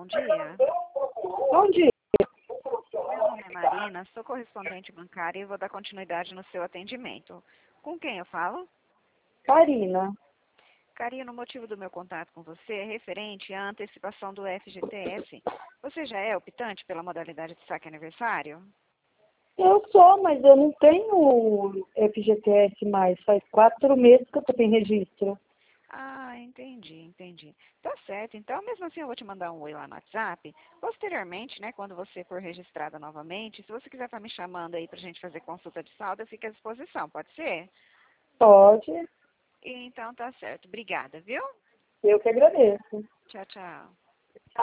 dia. Bom dia. Meu nome é Marina, sou correspondente bancária e vou dar continuidade no seu atendimento. Com quem eu falo? Karina. Karina, o motivo do meu contato com você é referente à antecipação do FGTS. Você já é optante pela modalidade de saque aniversário? Eu sou, mas eu não tenho FGTS mais. Faz 4 meses que eu estou sem registro. Ah, entendi. Tá certo. Então, mesmo assim, eu vou te mandar um oi lá no WhatsApp. Posteriormente, né, quando você for registrada novamente, se você quiser estar me chamando aí pra gente fazer consulta de saldo, eu fico à disposição, pode ser? Pode. Então, tá certo. Obrigada, viu? Eu que agradeço. Tchau.